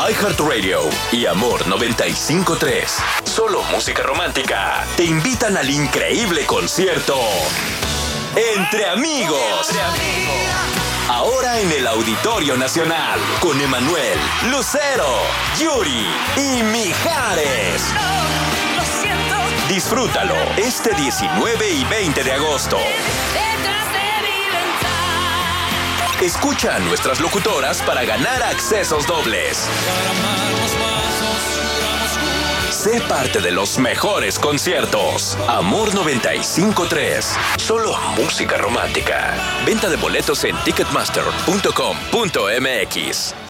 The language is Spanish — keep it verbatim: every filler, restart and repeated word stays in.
iHeartRadio y Amor noventa y cinco punto tres. Solo música romántica. Te invitan al increíble concierto Entre Amigos. Entre Amigos. Ahora en el Auditorio Nacional. Con Emanuel, Lucero, Yuri y Mijares. Disfrútalo este diecinueve y veinte de agosto. Escucha a nuestras locutoras para ganar accesos dobles. Sé parte de los mejores conciertos. Amor noventa y cinco punto tres. Solo música romántica. Venta de boletos en ticketmaster punto com punto m x.